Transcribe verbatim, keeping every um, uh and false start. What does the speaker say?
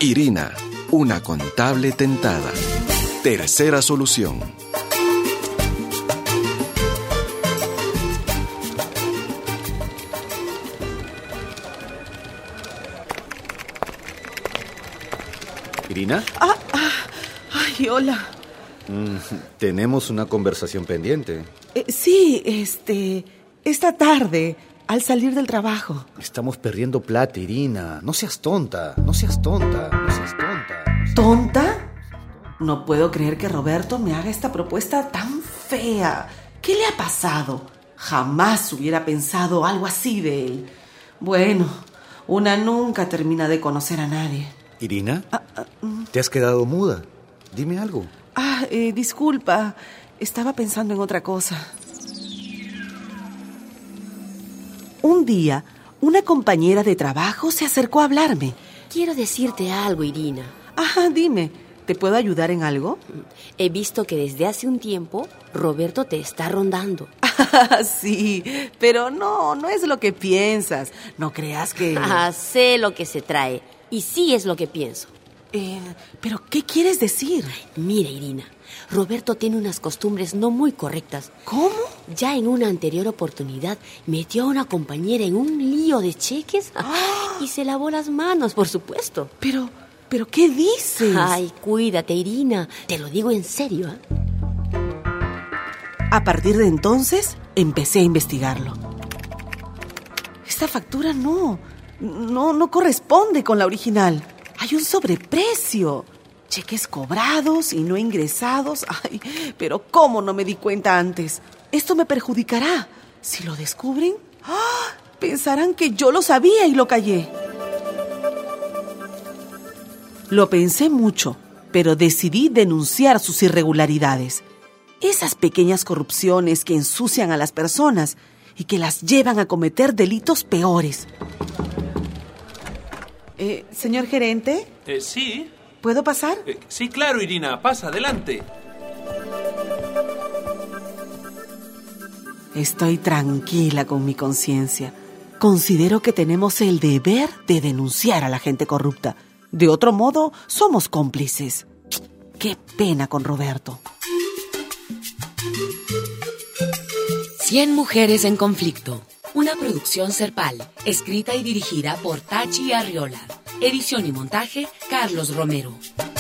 Irina, una contable tentada. Tercera solución. ¿Irina? Ah, ah, ay, hola. Mm, tenemos una conversación pendiente. Eh, sí, este... Esta tarde, al salir del trabajo. Estamos perdiendo plata, Irina. No seas tonta, no seas tonta, no seas tonta. No seas... ¿Tonta? No puedo creer que Roberto me haga esta propuesta tan fea. ¿Qué le ha pasado? Jamás hubiera pensado algo así de él. Bueno, una nunca termina de conocer a nadie. ¿Irina? Ah, ah, mm. ¿Te has quedado muda? Dime algo. Ah, eh, disculpa. Estaba pensando en otra cosa. Un día, una compañera de trabajo se acercó a hablarme. Quiero decirte algo, Irina. Ajá, dime. ¿Te puedo ayudar en algo? He visto que desde hace un tiempo Roberto te está rondando. Sí, pero no, no es lo que piensas. No creas que... Ah, sé lo que se trae. Y sí es lo que pienso. Eh, ¿Pero qué quieres decir? Mira, Irina, Roberto tiene unas costumbres no muy correctas. ¿Cómo? Ya en una anterior oportunidad metió a una compañera en un lío de cheques ¡Ah! y se lavó las manos, por supuesto. Pero, ¿pero qué dices? Ay, cuídate, Irina. Te lo digo en serio, ¿eh? A partir de entonces, empecé a investigarlo. Esta factura no, no, no corresponde con la original. Hay un sobreprecio. Cheques cobrados y no ingresados. Ay, pero ¿cómo no me di cuenta antes? Esto me perjudicará. Si lo descubren, ¡ah! Pensarán que yo lo sabía y lo callé. Lo pensé mucho, pero decidí denunciar sus irregularidades. Esas pequeñas corrupciones que ensucian a las personas y que las llevan a cometer delitos peores. Eh, señor gerente. Eh, sí. ¿Puedo pasar? Eh, sí, claro, Irina. Pasa, adelante. Estoy tranquila con mi conciencia. Considero que tenemos el deber de denunciar a la gente corrupta. De otro modo, somos cómplices. Qué pena con Roberto. Cien mujeres en conflicto. Una producción Serpal, escrita y dirigida por Tachi Arriola. Edición y montaje, Carlos Romero.